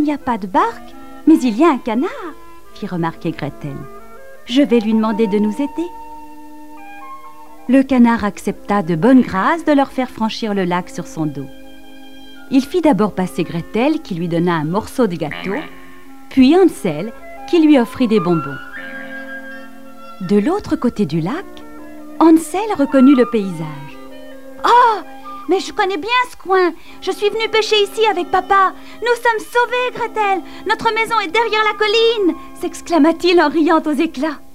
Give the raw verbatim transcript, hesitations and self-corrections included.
n'y a pas de barque, mais il y a un canard, fit remarquer Gretel. Je vais lui demander de nous aider. Le canard accepta de bonne grâce de leur faire franchir le lac sur son dos. Il fit d'abord passer Gretel, qui lui donna un morceau de gâteau, puis Hansel, qui lui offrit des bonbons. De l'autre côté du lac, Hansel reconnut le paysage. « Oh, mais je connais bien ce coin. Je suis venu pêcher ici avec papa. Nous sommes sauvés, Gretel. Notre maison est derrière la colline !» s'exclama-t-il en riant aux éclats.